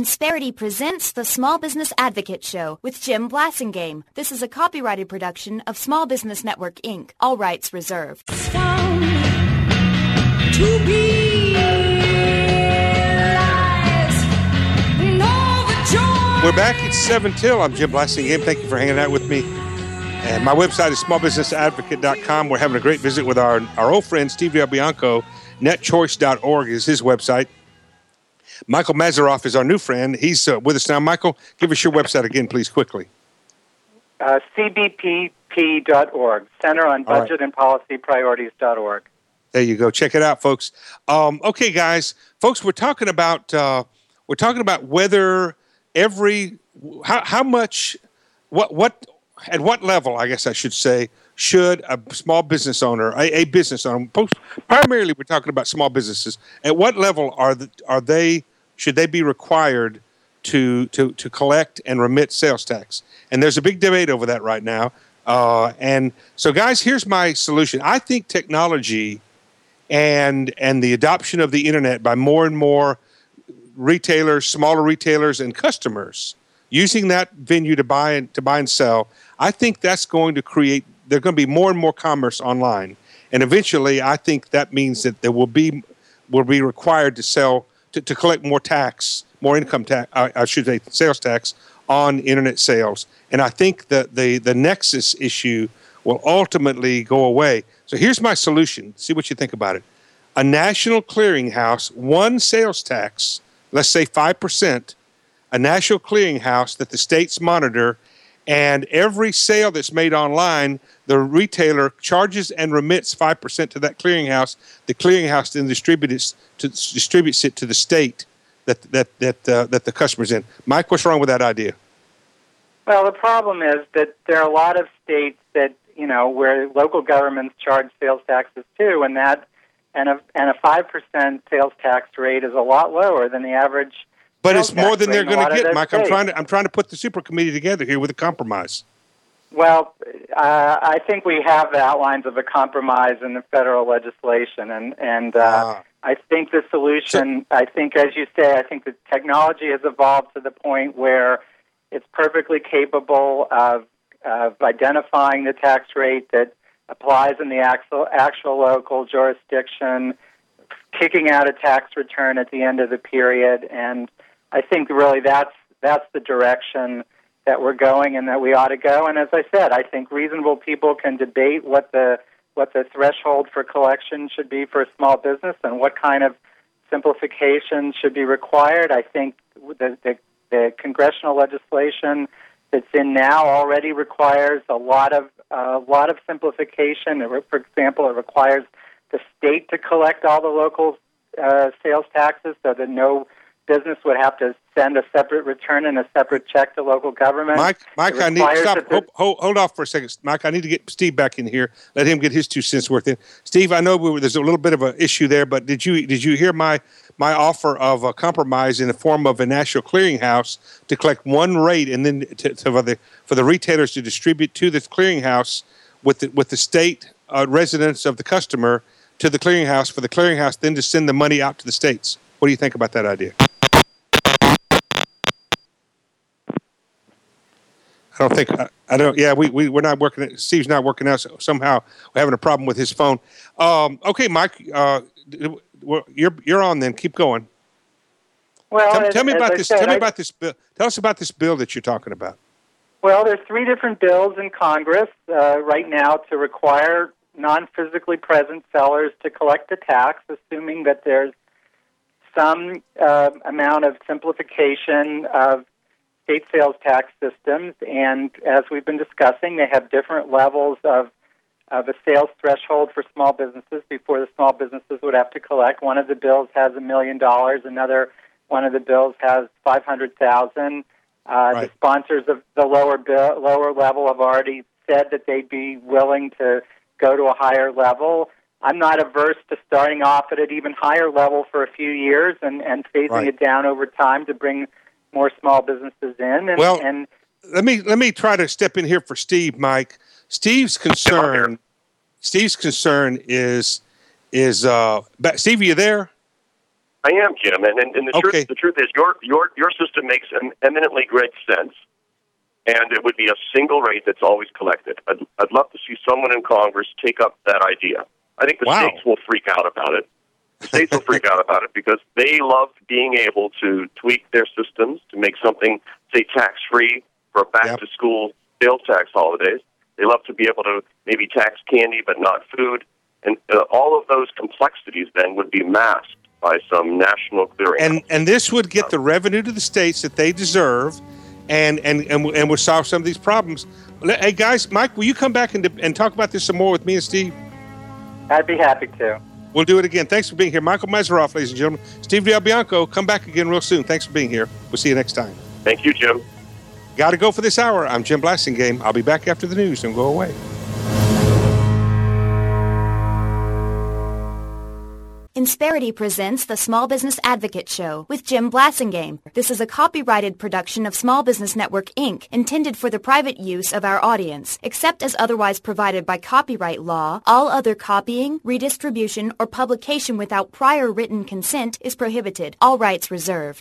Insperity presents the Small Business Advocate Show with Jim Blasingame. This is a copyrighted production of Small Business Network, Inc. All rights reserved. Found to be lies. Know the joy. We're back at 7 till. I'm Jim Blasingame. Thank you for hanging out with me. And my website is smallbusinessadvocate.com. We're having a great visit with our old friend, Steve Del Bianco. Netchoice.org is his website. Michael Mazeroff is our new friend. He's with us now. Michael, give us your website again, please, quickly. CBPP.org, Center on Budget and Policy Priorities.org. There you go. Check it out, folks. Okay, guys. Folks, we're talking about whether how much, what at what level, I guess I should say, should a small business owner, a business owner, primarily we're talking about small businesses, at what level should they be required to collect and remit sales tax? And there's a big debate over that right now. And so, guys, here's my solution. I think technology and the adoption of the internet by more and more retailers, smaller retailers, and customers using that venue to buy and sell, I think that's going to create. There's going to be more and more commerce online, and eventually, I think that means that there will be required to sell. To collect more tax, more income tax, I should say sales tax on internet sales. And I think that the nexus issue will ultimately go away. So here's my solution. See what you think about it. A national clearinghouse, one sales tax, let's say 5%, a national clearinghouse that the states monitor, and every sale that's made online, the retailer charges and remits 5% to that clearinghouse. The clearinghouse then distributes it to the state that the customer's in. Mike, what's wrong with that idea? Well, the problem is that there are a lot of states that where local governments charge sales taxes too, and a 5% sales tax rate is a lot lower than the average. But it's more than they're going to get, Mike. I'm trying to put the super committee together here with a compromise. Well, I think we have outlines of a compromise in the federal legislation, and I think the solution. I think, as you say, I think the technology has evolved to the point where it's perfectly capable of identifying the tax rate that applies in the actual local jurisdiction, kicking out a tax return at the end of the period, and I think really that's the direction that we're going and that we ought to go. And as I said, I think reasonable people can debate what the threshold for collection should be for a small business and what kind of simplification should be required. I think the congressional legislation that's in now already requires a lot of simplification. For example, it requires the state to collect all the local sales taxes so that no business would have to send a separate return and a separate check to local government. Mike, I need to stop. Hold off for a second. Mike, I need to get Steve back in here. Let him get his 2 cents worth in. Steve, I know there's a little bit of an issue there, but did you hear my offer of a compromise in the form of a national clearinghouse to collect one rate and then for the retailers to distribute to the clearinghouse with the state residents of the customer to the clearinghouse, for the clearinghouse then to send the money out to the states? What do you think about that idea? I don't think I don't. Yeah, we're not working. Steve's not working out. So somehow we're having a problem with his phone. Okay, Mike, you're on. Then keep going. Well, tell me about this. Tell me about this bill. Tell us about this bill that you're talking about. Well, there's 3 different bills in Congress right now to require non-physically present sellers to collect the tax, assuming that there's some amount of simplification of state sales tax systems, and as we've been discussing, they have different levels of a sales threshold for small businesses before the small businesses would have to collect. One of the bills has $1 million. Another one of the bills has $500,000. Right. The sponsors of the lower level have already said that they'd be willing to go to a higher level. I'm not averse to starting off at an even higher level for a few years and phasing it down over time to bring more small businesses in. And let me try to step in here for Steve, Mike. Steve's concern is Steve, are you there? I am, Jim, and the Okay. truth is your system makes eminently great sense, and it would be a single rate that's always collected. I'd love to see someone in Congress take up that idea. I think the Wow. states will freak out about it. The states will freak out about it because they love being able to tweak their systems to make something, say, tax-free for back-to-school sales tax holidays. They love to be able to maybe tax candy but not food. And all of those complexities then would be masked by some national clearing. And this would get the revenue to the states that they deserve, and would solve some of these problems. Hey guys, Mike, will you come back and talk about this some more with me and Steve? I'd be happy to. We'll do it again. Thanks for being here, Michael Meseroff, ladies and gentlemen. Steve Del Bianco, come back again real soon. Thanks for being here. We'll see you next time. Thank you, Jim. Got to go for this hour. I'm Jim Blasingame. I'll be back after the news. Don't go away. Insperity presents the Small Business Advocate Show with Jim Blasingame. This is a copyrighted production of Small Business Network, Inc., intended for the private use of our audience. Except as otherwise provided by copyright law, all other copying, redistribution, or publication without prior written consent is prohibited. All rights reserved.